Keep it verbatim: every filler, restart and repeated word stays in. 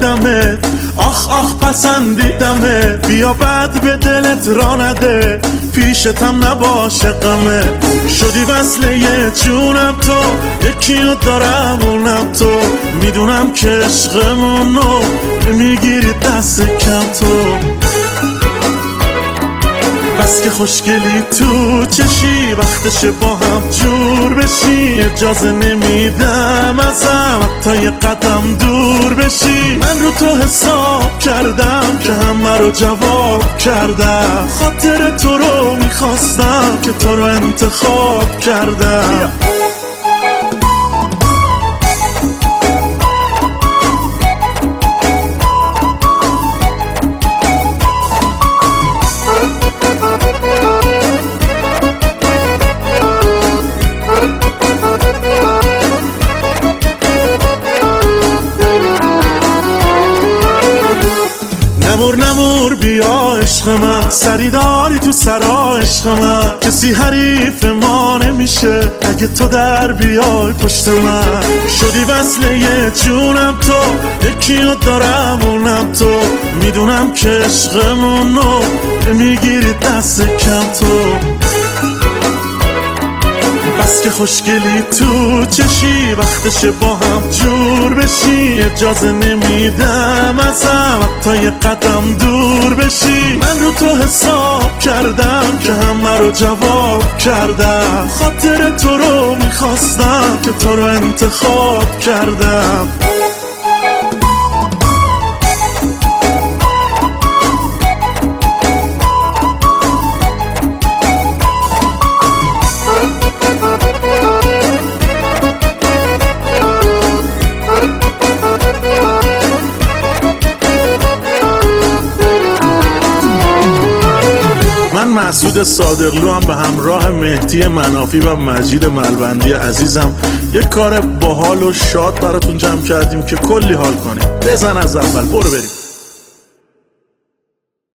دیدمه، آخ آخ پسندیدمه، بیا بعد به دلت را نده، پیشتم نباشه غمه. شدی وصله یه جونم تو، یکی رو دارم اونم تو، میدونم که عشقمونو میگیری دست کم تو. بس که خوشگلی تو چشی، وقتشه با هم جور بشی، اجازه نمیدم ازم حتی یه قدم دور بشی. من رو تو حساب کردم که همه رو جواب کردم، خاطر تو رو میخواستم که تو رو انتخاب کردم. نمور نمور بیا عشق من، سری داری تو سرا عشق من، کسی حریف ما نمیشه اگه تو در بیای پشت من. شدی وصله یه جونم تو، یکی رو دارم اونم تو، میدونم که عشقمونو میگیری دست کم تو. بس که خوشگلی تو چشی، وقتشه با هم جور بشی، اجازه نمیدم ازم حتی یه قدم دور بشی. من رو تو حساب کردم که همه رو جواب کردم، خاطر تو رو میخواستم که تو رو انتخاب کردم. من مسعود صادقلو هم به همراه مهدی منافی و مجید ملبندی عزیزم یک کار باحال و شاد براتون جمع کردیم که کلی حال کنیم. بزن از اول، برو بریم.